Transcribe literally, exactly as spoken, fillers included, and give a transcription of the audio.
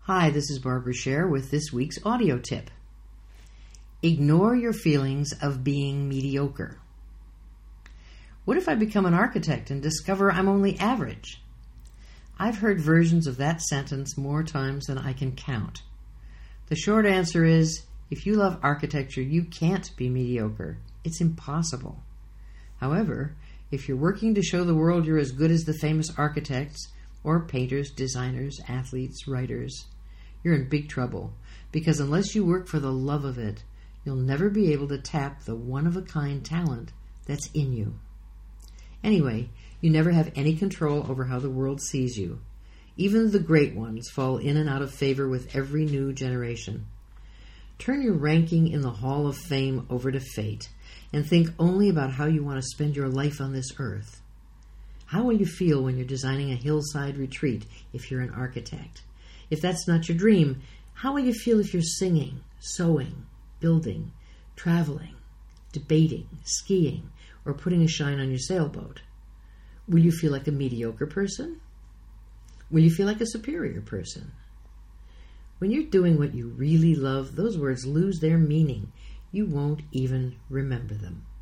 Hi, this is Barbara Scher with this week's audio tip. Ignore your feelings of being mediocre. What if I become an architect and discover I'm only average? I've heard versions of that sentence more times than I can count. The short answer is, if you love architecture, you can't be mediocre. It's impossible. However, if you're working to show the world you're as good as the famous architects, or painters, designers, athletes, writers, you're in big trouble, because unless you work for the love of it, you'll never be able to tap the one-of-a-kind talent that's in you. Anyway, you never have any control over how the world sees you. Even the great ones fall in and out of favor with every new generation. Turn your ranking in the Hall of Fame over to fate, and think only about how you want to spend your life on this earth. How will you feel when you're designing a hillside retreat if you're an architect? If that's not your dream, how will you feel if you're singing, sewing, building, traveling, debating, skiing, or putting a shine on your sailboat? Will you feel like a mediocre person? Will you feel like a superior person? When you're doing what you really love, those words lose their meaning. You won't even remember them.